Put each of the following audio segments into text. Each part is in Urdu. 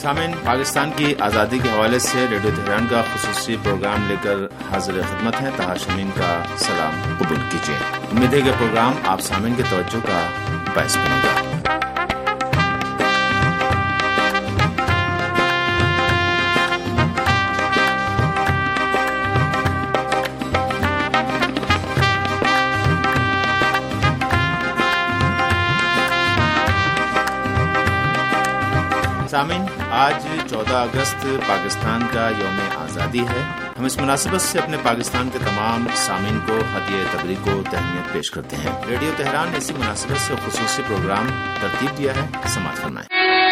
سامعین، پاکستان کی آزادی کے حوالے سے ریڈیو تہران کا خصوصی پروگرام لے کر حاضر خدمت ہے. طاہر شمیم کا سلام قبول کیجیے. امید ہے کہ پروگرام آپ سامعین کی توجہ کا باعث بنے گا. سامعین، آج 14 اگست پاکستان کا یوم آزادی ہے. ہم اس مناسبت سے اپنے پاکستان کے تمام سامعین کو ہدیہ تبریک و تہنیت پیش کرتے ہیں. ریڈیو تہران نے اسی مناسبت سے خصوصی پروگرام ترتیب دیا ہے. سماعت فرمائیں.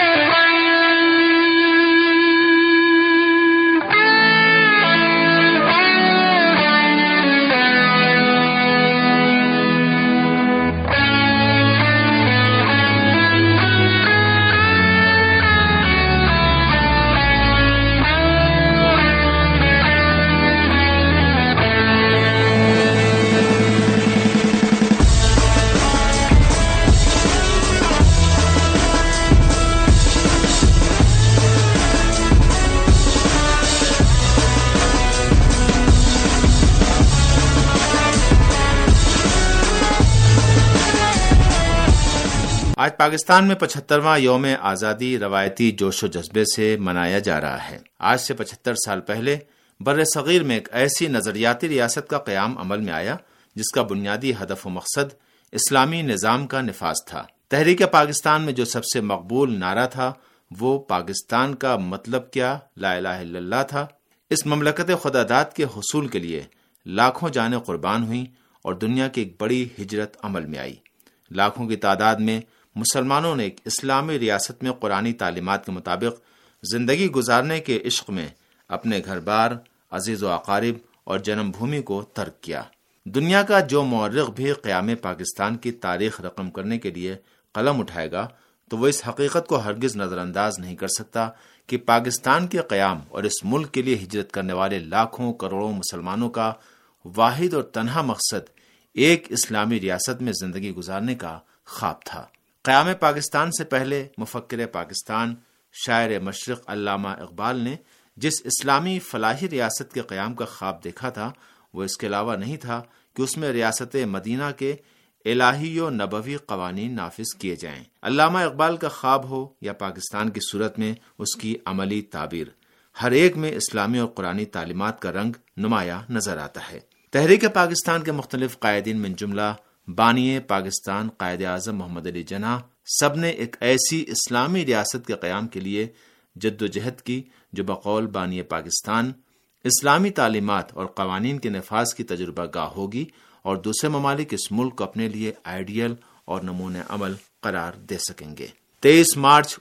آج پاکستان میں 75واں یوم آزادی روایتی جوش و جذبے سے منایا جا رہا ہے. آج سے 75 سال پہلے بر صغیر میں ایک ایسی نظریاتی ریاست کا قیام عمل میں آیا جس کا بنیادی ہدف و مقصد اسلامی نظام کا نفاذ تھا. تحریک پاکستان میں جو سب سے مقبول نعرہ تھا وہ پاکستان کا مطلب کیا لا الہ الا اللہ تھا. اس مملکت خداداد کے حصول کے لیے لاکھوں جانیں قربان ہوئیں اور دنیا کی ایک بڑی ہجرت عمل میں آئی. لاکھوں کی تعداد میں مسلمانوں نے ایک اسلامی ریاست میں قرآنی تعلیمات کے مطابق زندگی گزارنے کے عشق میں اپنے گھر بار، عزیز و اقارب اور جنم بھومی کو ترک کیا. دنیا کا جو مورخ بھی قیام پاکستان کی تاریخ رقم کرنے کے لیے قلم اٹھائے گا تو وہ اس حقیقت کو ہرگز نظر انداز نہیں کر سکتا کہ پاکستان کے قیام اور اس ملک کے لیے ہجرت کرنے والے لاکھوں کروڑوں مسلمانوں کا واحد اور تنہا مقصد ایک اسلامی ریاست میں زندگی گزارنے کا خواب تھا. قیام پاکستان سے پہلے مفکر پاکستان شاعر مشرق علامہ اقبال نے جس اسلامی فلاحی ریاست کے قیام کا خواب دیکھا تھا وہ اس کے علاوہ نہیں تھا کہ اس میں ریاست مدینہ کے الہی و نبوی قوانین نافذ کیے جائیں. علامہ اقبال کا خواب ہو یا پاکستان کی صورت میں اس کی عملی تعبیر، ہر ایک میں اسلامی اور قرآنی تعلیمات کا رنگ نمایاں نظر آتا ہے. تحریک پاکستان کے مختلف قائدین من جملہ بانی پاکستان قائد اعظم محمد علی جناح سب نے ایک ایسی اسلامی ریاست کے قیام کے لیے جد و جہد کی جو بقول بانی پاکستان اسلامی تعلیمات اور قوانین کے نفاذ کی تجربہ گاہ ہوگی اور دوسرے ممالک اس ملک کو اپنے لیے آئیڈیل اور نمونہ عمل قرار دے سکیں گے. 23 مارچ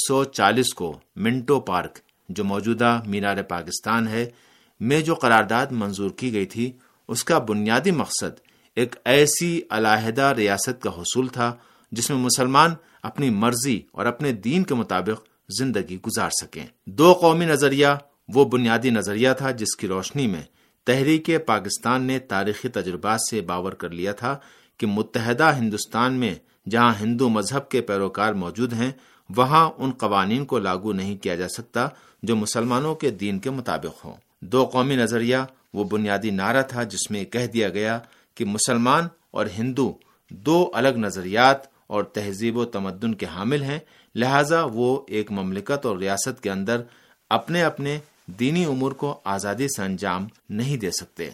1940 کو منٹو پارک جو موجودہ مینار پاکستان ہے میں جو قرارداد منظور کی گئی تھی اس کا بنیادی مقصد ایک ایسی علیحدہ ریاست کا حصول تھا جس میں مسلمان اپنی مرضی اور اپنے دین کے مطابق زندگی گزار سکیں. دو قومی نظریہ وہ بنیادی نظریہ تھا جس کی روشنی میں تحریک پاکستان نے تاریخی تجربات سے باور کر لیا تھا کہ متحدہ ہندوستان میں جہاں ہندو مذہب کے پیروکار موجود ہیں وہاں ان قوانین کو لاگو نہیں کیا جا سکتا جو مسلمانوں کے دین کے مطابق ہوں. دو قومی نظریہ وہ بنیادی نعرہ تھا جس میں کہہ دیا گیا کہ مسلمان اور ہندو دو الگ نظریات اور تہذیب و تمدن کے حامل ہیں، لہٰذا وہ ایک مملکت اور ریاست کے اندر اپنے اپنے دینی امور کو آزادی سے انجام نہیں دے سکتے.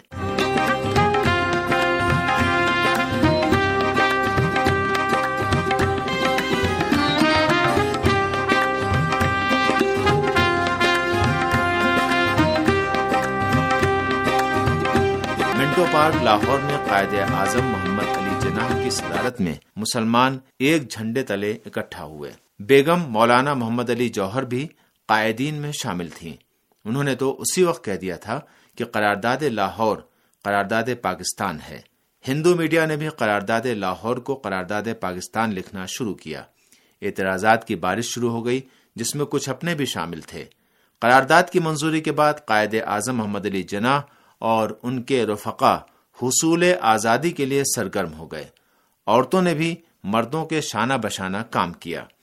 منٹو پارک لاہور میں قائد اعظم محمد علی جناح کی صدارت میں مسلمان ایک جھنڈے تلے اکٹھا ہوئے. بیگم مولانا محمد علی جوہر بھی قائدین میں شامل تھیں. انہوں نے تو اسی وقت کہہ دیا تھا کہ قرارداد لاہور قرارداد پاکستان ہے. ہندو میڈیا نے بھی قرارداد لاہور کو قرارداد پاکستان لکھنا شروع کیا. اعتراضات کی بارش شروع ہو گئی جس میں کچھ اپنے بھی شامل تھے. قرارداد کی منظوری کے بعد قائد اعظم محمد علی جناح اور ان کے رفقا حصول آزادی کے لیے سرگرم ہو گئے. عورتوں نے بھی مردوں کے شانہ بشانہ کام کیا.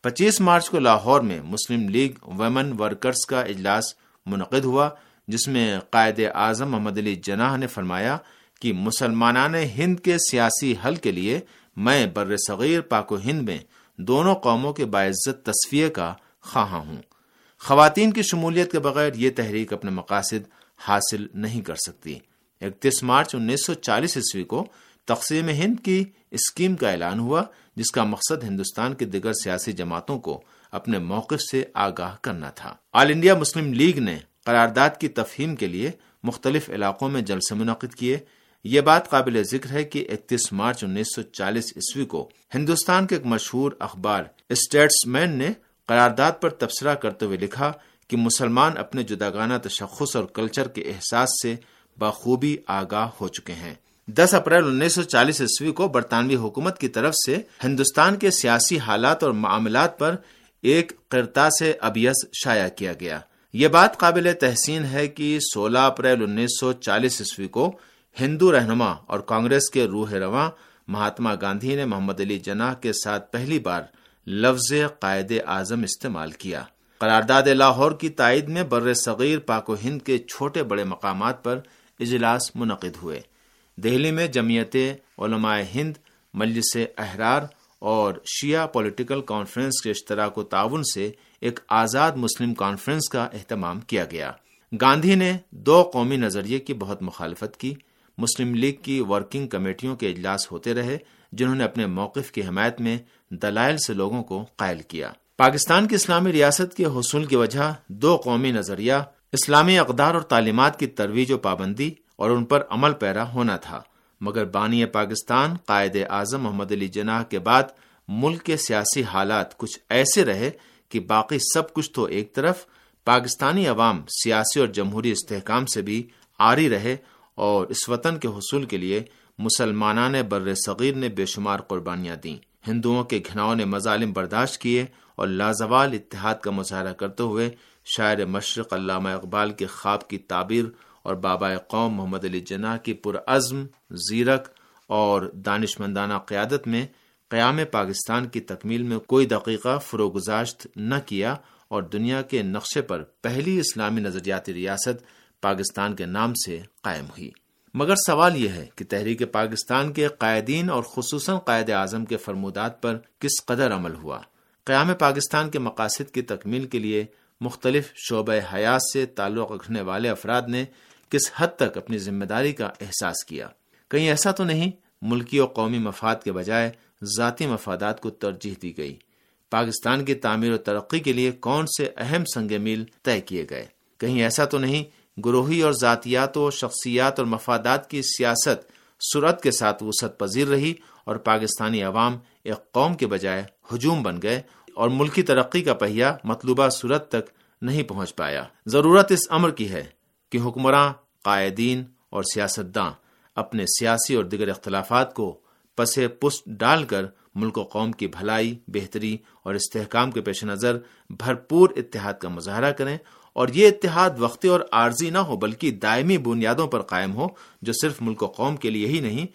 25 مارچ کو لاہور میں مسلم لیگ ویمن ورکرز کا اجلاس منعقد ہوا، جس میں قائد اعظم محمد علی جناح نے فرمایا کہ مسلمانان ہند کے سیاسی حل کے لیے میں بر صغیر پاک و ہند میں دونوں قوموں کے باعزت تصفیہ کا خواہاں ہوں۔ خواتین کی شمولیت کے بغیر یہ تحریک اپنے مقاصد حاصل نہیں کر سکتی۔ 31 مارچ 1940 عیسوی کو تقسیم ہند کی اسکیم کا اعلان ہوا، جس کا مقصد ہندوستان کی دیگر سیاسی جماعتوں کو اپنے موقف سے آگاہ کرنا تھا۔ آل انڈیا مسلم لیگ نے قرارداد کی تفہیم کے لیے مختلف علاقوں میں جلسے منعقد کیے۔ یہ بات قابل ذکر ہے کہ 31 مارچ 1940 عیسوی کو ہندوستان کے ایک مشہور اخبار اسٹیٹس مین نے قرارداد پر تبصرہ کرتے ہوئے لکھا کہ مسلمان اپنے جداگانہ تشخص اور کلچر کے احساس سے بخوبی آگاہ ہو چکے ہیں۔ 10 اپریل 1940 عیسوی کو برطانوی حکومت کی طرف سے ہندوستان کے سیاسی حالات اور معاملات پر ایک قرطاس ابیض شائع کیا گیا۔ یہ بات قابل تحسین ہے کہ 16 اپریل 1940 عیسوی کو ہندو رہنما اور کانگریس کے روح رواں مہاتما گاندھی نے محمد علی جناح کے ساتھ پہلی بار لفظ قائد اعظم استعمال کیا۔ قرارداد لاہور کی تائید میں بر صغیر پاک و ہند کے چھوٹے بڑے مقامات پر اجلاس منعقد ہوئے۔ دہلی میں جمعیت علماء ہند، مجلس احرار اور شیعہ پولیٹیکل کانفرنس کے اشتراک و تعاون سے ایک آزاد مسلم کانفرنس کا اہتمام کیا گیا۔ گاندھی نے دو قومی نظریے کی بہت مخالفت کی۔ مسلم لیگ کی ورکنگ کمیٹیوں کے اجلاس ہوتے رہے، جنہوں نے اپنے موقف کی حمایت میں دلائل سے لوگوں کو قائل کیا۔ پاکستان کی اسلامی ریاست کے حصول کی وجہ دو قومی نظریہ، اسلامی اقدار اور تعلیمات کی ترویج و پابندی اور ان پر عمل پیرا ہونا تھا، مگر بانی پاکستان قائد اعظم محمد علی جناح کے بعد ملک کے سیاسی حالات کچھ ایسے رہے کہ باقی سب کچھ تو ایک طرف، پاکستانی عوام سیاسی اور جمہوری استحکام سے بھی عاری رہے اور اس وطن کے حصول کے لیے مسلمانان بر صغیر نے بے شمار قربانیاں دیں۔ ہندوؤں کے گھناؤنے مظالم برداشت کیے اور لازوال اتحاد کا مظاہرہ کرتے ہوئے شاعر مشرق علامہ اقبال کے خواب کی تعبیر اور بابا قوم محمد علی جناح کی پرعزم، زیرک اور دانشمندانہ قیادت میں قیام پاکستان کی تکمیل میں کوئی دقیقہ فروگزاشت نہ کیا اور دنیا کے نقشے پر پہلی اسلامی نظریاتی ریاست پاکستان کے نام سے قائم ہوئی۔ مگر سوال یہ ہے کہ تحریک پاکستان کے قائدین اور خصوصاً قائد اعظم کے فرمودات پر کس قدر عمل ہوا؟ قیام پاکستان کے مقاصد کی تکمیل کے لیے مختلف شعبہ حیات سے تعلق رکھنے والے افراد نے کس حد تک اپنی ذمہ داری کا احساس کیا؟ کہیں ایسا تو نہیں ملکی اور قومی مفاد کے بجائے ذاتی مفادات کو ترجیح دی گئی؟ پاکستان کی تعمیر و ترقی کے لیے کون سے اہم سنگ میل طے کیے گئے؟ کہیں ایسا تو نہیں گروہی اور ذاتیات و شخصیات اور مفادات کی سیاست سرعت کے ساتھ وسعت پذیر رہی اور پاکستانی عوام ایک قوم کے بجائے ہجوم بن گئے اور ملکی ترقی کا پہیہ مطلوبہ صورت تک نہیں پہنچ پایا؟ ضرورت اس امر کی ہے کہ حکمراں، قائدین اور سیاستداں اپنے سیاسی اور دیگر اختلافات کو پس پشت ڈال کر ملک و قوم کی بھلائی، بہتری اور استحکام کے پیش نظر بھرپور اتحاد کا مظاہرہ کریں، اور یہ اتحاد وقتی اور عارضی نہ ہو بلکہ دائمی بنیادوں پر قائم ہو، جو صرف ملک و قوم کے لیے ہی نہیں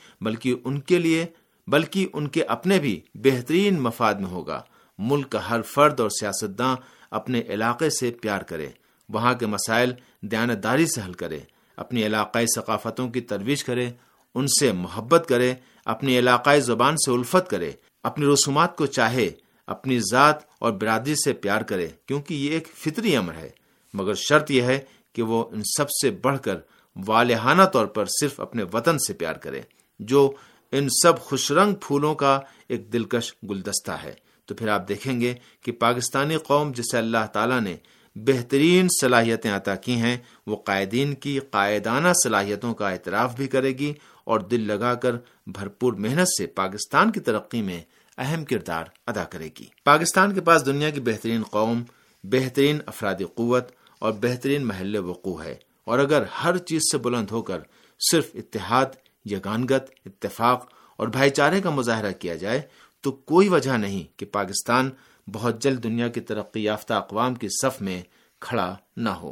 بلکہ ان کے اپنے بھی بہترین مفاد میں ہوگا۔ ملک کا ہر فرد اور سیاستداں اپنے علاقے سے پیار کرے، وہاں کے مسائل دیانتداری سے حل کرے، اپنی علاقائی ثقافتوں کی ترویج کرے، ان سے محبت کرے، اپنی علاقائی زبان سے الفت کرے، اپنی رسومات کو چاہے، اپنی ذات اور برادری سے پیار کرے، کیونکہ یہ ایک فطری امر ہے، مگر شرط یہ ہے کہ وہ ان سب سے بڑھ کر والہانہ طور پر صرف اپنے وطن سے پیار کرے، جو ان سب خوش رنگ پھولوں کا ایک دلکش گلدستہ ہے۔ تو پھر آپ دیکھیں گے کہ پاکستانی قوم جسے اللہ تعالیٰ نے بہترین صلاحیتیں عطا کی ہیں، وہ قائدین کی قائدانہ صلاحیتوں کا اعتراف بھی کرے گی اور دل لگا کر بھرپور محنت سے پاکستان کی ترقی میں اہم کردار ادا کرے گی۔ پاکستان کے پاس دنیا کی بہترین قوم، بہترین افرادی قوت اور بہترین محل وقوع ہے، اور اگر ہر چیز سے بلند ہو کر صرف اتحاد، یگانگت، اتفاق اور بھائی چارے کا مظاہرہ کیا جائے تو کوئی وجہ نہیں کہ پاکستان بہت جلد دنیا کی ترقی یافتہ اقوام کی صف میں کھڑا نہ ہو۔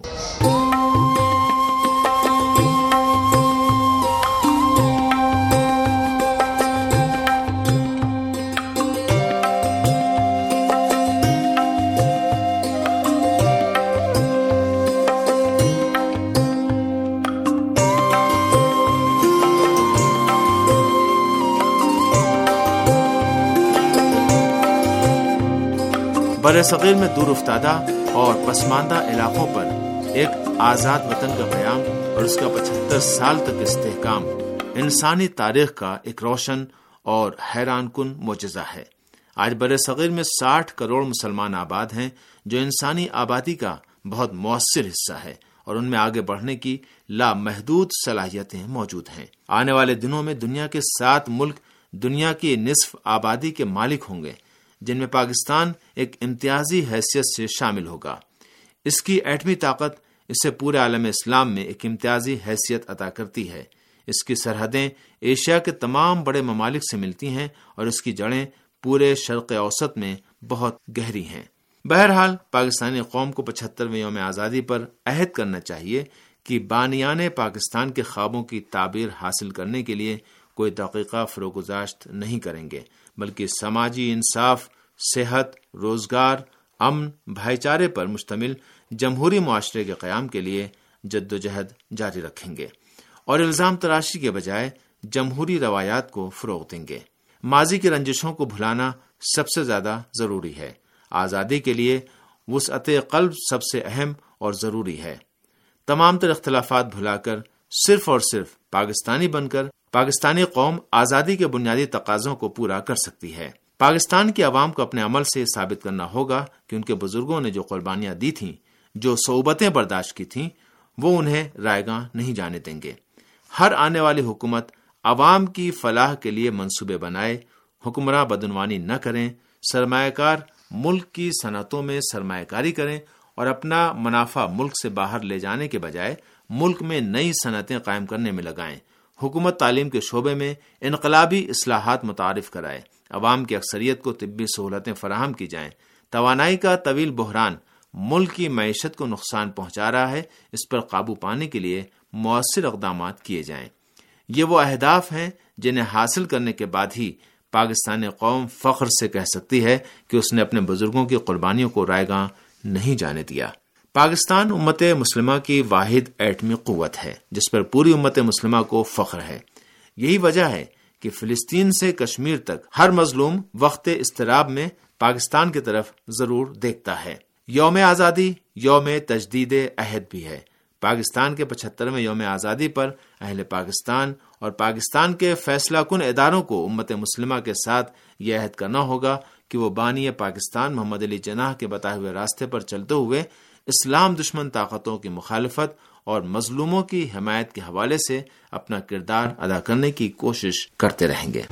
بر صغیر میں دور افتادہ اور پسماندہ علاقوں پر ایک آزاد وطن کا قیام اور اس کا 75 سال تک استحکام انسانی تاریخ کا ایک روشن اور حیران کن معجزہ ہے۔ آج بر صغیر میں 60 کروڑ مسلمان آباد ہیں، جو انسانی آبادی کا بہت مؤثر حصہ ہے، اور ان میں آگے بڑھنے کی لامحدود صلاحیتیں موجود ہیں۔ آنے والے دنوں میں دنیا کے 7 ملک دنیا کی نصف آبادی کے مالک ہوں گے، جن میں پاکستان ایک امتیازی حیثیت سے شامل ہوگا۔ اس کی ایٹمی طاقت اسے پورے عالم اسلام میں ایک امتیازی حیثیت عطا کرتی ہے۔ اس کی سرحدیں ایشیا کے تمام بڑے ممالک سے ملتی ہیں اور اس کی جڑیں پورے شرق اوسط میں بہت گہری ہیں۔ بہرحال پاکستانی قوم کو 75ویں یوم آزادی پر عہد کرنا چاہیے کہ بانیان پاکستان کے خوابوں کی تعبیر حاصل کرنے کے لیے کوئی دقیقہ فروگزاشت نہیں کریں گے، بلکہ سماجی انصاف، صحت، روزگار، امن، بھائی چارے پر مشتمل جمہوری معاشرے کے قیام کے لیے جدوجہد جاری رکھیں گے اور الزام تراشی کے بجائے جمہوری روایات کو فروغ دیں گے۔ ماضی کی رنجشوں کو بھلانا سب سے زیادہ ضروری ہے۔ آزادی کے لیے وسعت قلب سب سے اہم اور ضروری ہے۔ تمام تر اختلافات بھلا کر صرف اور صرف پاکستانی بن کر پاکستانی قوم آزادی کے بنیادی تقاضوں کو پورا کر سکتی ہے۔ پاکستان کی عوام کو اپنے عمل سے ثابت کرنا ہوگا کہ ان کے بزرگوں نے جو قربانیاں دی تھیں، جو صعوبتیں برداشت کی تھیں، وہ انہیں رائیگاں نہیں جانے دیں گے۔ ہر آنے والی حکومت عوام کی فلاح کے لیے منصوبے بنائے، حکمراں بدعنوانی نہ کریں، سرمایہ کار ملک کی صنعتوں میں سرمایہ کاری کریں اور اپنا منافع ملک سے باہر لے جانے کے بجائے ملک میں نئی صنعتیں قائم کرنے میں لگائیں۔ حکومت تعلیم کے شعبے میں انقلابی اصلاحات متعارف کرائے، عوام کی اکثریت کو طبی سہولتیں فراہم کی جائیں۔ توانائی کا طویل بحران ملک کی معیشت کو نقصان پہنچا رہا ہے، اس پر قابو پانے کے لیے مؤثر اقدامات کیے جائیں۔ یہ وہ اہداف ہیں جنہیں حاصل کرنے کے بعد ہی پاکستانی قوم فخر سے کہہ سکتی ہے کہ اس نے اپنے بزرگوں کی قربانیوں کو رائیگاں نہیں جانے دیا۔ پاکستان امت مسلمہ کی واحد ایٹمی قوت ہے جس پر پوری امت مسلمہ کو فخر ہے۔ یہی وجہ ہے کہ فلسطین سے کشمیر تک ہر مظلوم وقت اضطراب میں پاکستان کی طرف ضرور دیکھتا ہے۔ یوم آزادی یوم تجدید عہد بھی ہے۔ پاکستان کے 75ویں یوم آزادی پر اہل پاکستان اور پاکستان کے فیصلہ کن اداروں کو امت مسلمہ کے ساتھ یہ عہد کرنا ہوگا کہ وہ بانی پاکستان محمد علی جناح کے بتائے ہوئے راستے پر چلتے ہوئے اسلام دشمن طاقتوں کی مخالفت اور مظلوموں کی حمایت کے حوالے سے اپنا کردار ادا کرنے کی کوشش کرتے رہیں گے۔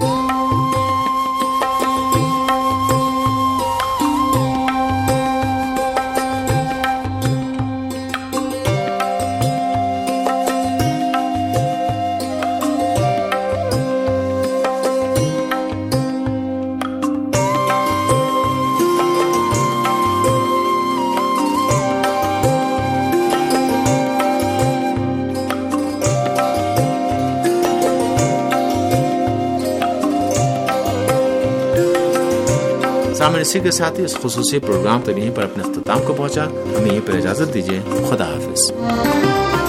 سامنے اسی کے ساتھ ہی اس خصوصی پروگرام تک یہیں پر اپنے اختتام کو پہنچا۔ ہمیں یہیں پر اجازت دیجیے۔ خدا حافظ۔